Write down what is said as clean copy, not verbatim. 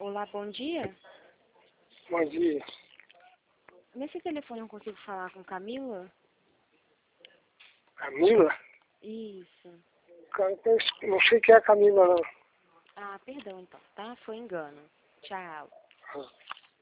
Olá, bom dia. Bom dia. Nesse telefone eu consigo falar com Camila? Camila? Isso. Não sei quem é a Camila, não. Ah, perdão então, tá? Foi engano. Tchau. Ah.